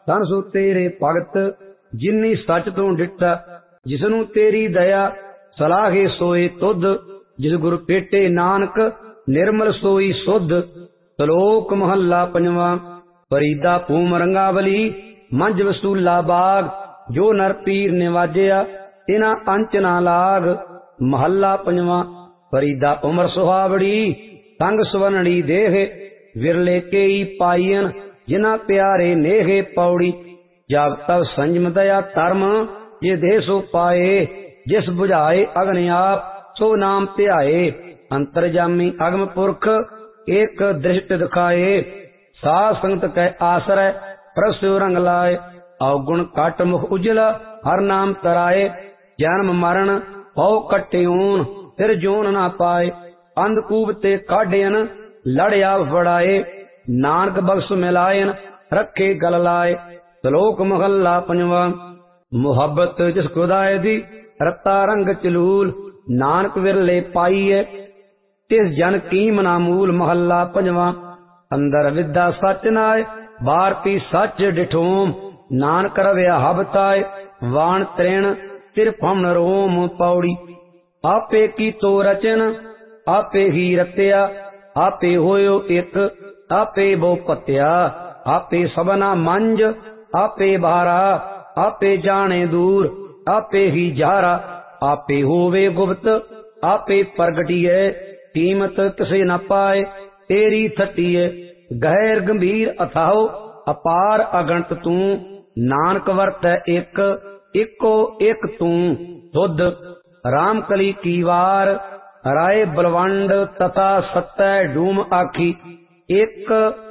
धन सो तेरे भगत जिन्नी सच तू डिठा। जिसनू तेरी दया सलाहे सोए तुध, जिस गुरु पेटे नानक निर्मल सोई सुध। श्लोक महला पंजवा। फरीदा भूम रंगावली मंझ वसूला बाग, जो नर पीर निवाजिया तिना अंच ना लाग। महला पंजवा। फरीदा उमर सुहावड़ी संग सुवनड़ी देह, विरले केई पाईन जिना प्यारे नेहे। पौड़ी जब तब संयम दया धर्म ये देह सो पाए, जिस बुझाए अग्नि आप सो नाम ध्याए। अंतरजामी अगम पुरख एक दृष्ट दिखाए, साध संगत कै आश्रय प्रसु रंग लाए। अवगुण काट मुख उजला हर नाम तराए, जन्म मरण पौ कट्टियून फिर जोन ना पाए। अंधकूप ते काढ़ियन लड़िया फड़ाए, नानक बख्श मिलायन रखे गल लाए। श्लोक महला पंजवा। मुहब्बत जिस खुदाए दी रत्ता रंग चलूल, नानक विरले पाईए तिस जन कीम ना मूल। महला पंजवा। अंदर विद्या सच नाय बार पी सच डिठोम, नानक रव्या हबताय वाण त्रेण तिरफम रोम। पौड़ी आपे की तो रचन आपे ही रत्या, आपे होयो एक आपे बो पत्या। आपे सबना मंज आपे बारा, आपे जाने दूर आपे ही जारा। आपे होवे गुप्त आपे प्रगटिए, कीमत किसे न पाए तेरी थटिए। गहर गंभीर अथाओ अपार अगणत तू, नानक वर्त एक इको एक तू सुध। राम कली की वार राय बलवंड तथा सत्य डूम आखी। एक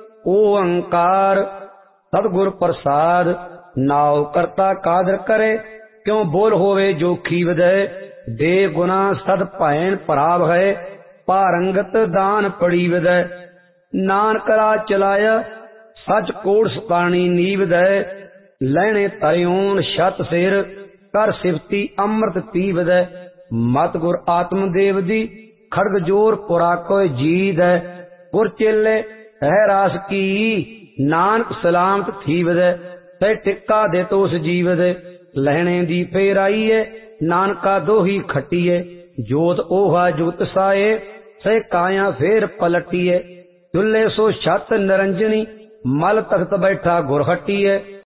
ओंकार सतगुर प्रसाद, नाव करता कादर करे क्यों बोल होवे जोखी विदय। दे गुना सद भैन पराव है, पारंगत दान पड़ी विदय। नानक राज चलाया सच कोड़ सतानी नीव दय, लैने तरियोन शत सिर कर सिफती अमृत पीव दय। मत गुर आत्मदेव दी खड़ग जोर पुरा कोय जीद है। गुर चेले है रास की नानक सलामत थीव दय, तै टिक्का दे तोस जीव दे। लहणे दी फेर आई है नानका दोही खटिए, जोत ओहा जुगत साए से काया फेर पलटिए। चुल्ले सो छत निरंजनी मल तख्त बैठा गुर हटिए।